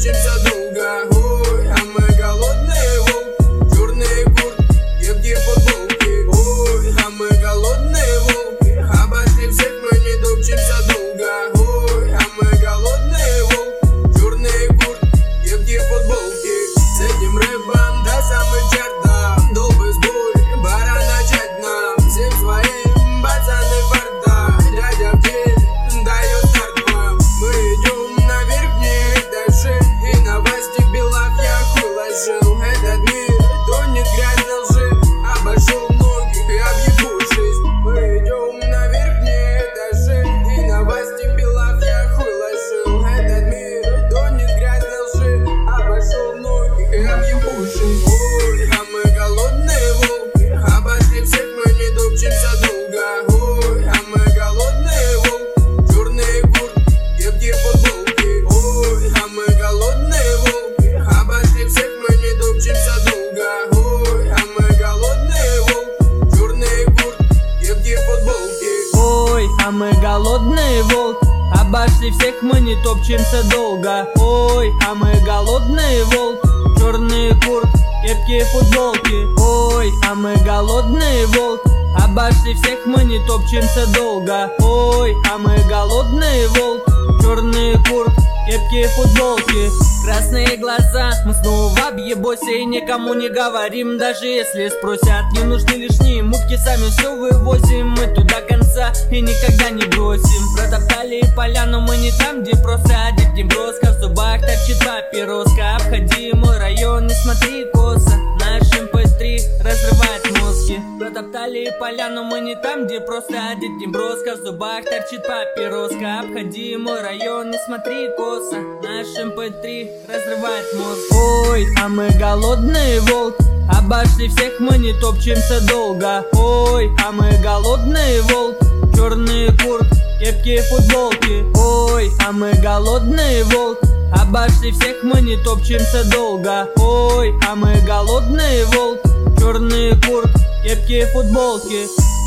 топчемся долго. Ой, а мы голодные волки, черные куртки, крепкие футболки. Ой, а мы голодные волки, обошли всех, мы не топчемся долго. Ой, а мы голодные волки, черные куртки, крепкие футболки. С этим рэпом до самых чертов, долбый сбой, пора начать нам. Всем своим пацаны фарта, дядя в деле дает старт вам. Мы идем на верхние этажи, и на вас дебилов я хуй ложил. Этот мир тонет грязно лжи, обошел многих и объебу жизнь. Мы идем на верхние этажи, и на вас дебилов я хуй ложил. Этот мир тонет грязно лжи, обошел многих и объебу жизнь. Ой, а мы голодные волки, обошли всех, мы не топчемся долго. Ой, а мы голодные волки, черные куртки, крепкие футболки. Ой, а мы голодные волки, обошли всех, мы не топчемся долго. Ой, а мы голодные волки, черные куртки, крепкие футболки. Ой, а мы голодные волки, обошли всех, мы не топчемся долго. Ой, а мы голодные волки, черные куртки, крепкие футболки. Ой, а мы голодные волки, обошли всех, мы не топчемся долго. Ой, а мы голодные волки, черные куртки, крепкие футболки. Красные глаза, мы снова в объебосе и никому не говорим, даже если спросят. Не нужны лишние мутки, сами все вывозим, мы туда конца и никогда не бросим. Протоптали поляну, мы не там, где просто одет неброска. В зубах торчит папироска, обходи мой район, не смотри косо. Наш MP3 разрывает мозги. Протоптали поляну, мы не там, где просто одет неброска. В зубах торчит папироска, обходи мой район, не смотри косо. Наш MP3 разрывает мозг. Ой, а мы голодные волки, обошли всех, мы не топчемся долго. Ой, а мы голодные волки, черные куртки, крепкие футболки. Ой, а мы голодные волки, обошли всех, мы не топчемся долго. Ой, а мы голодные волки, черные куртки, крепкие футболки.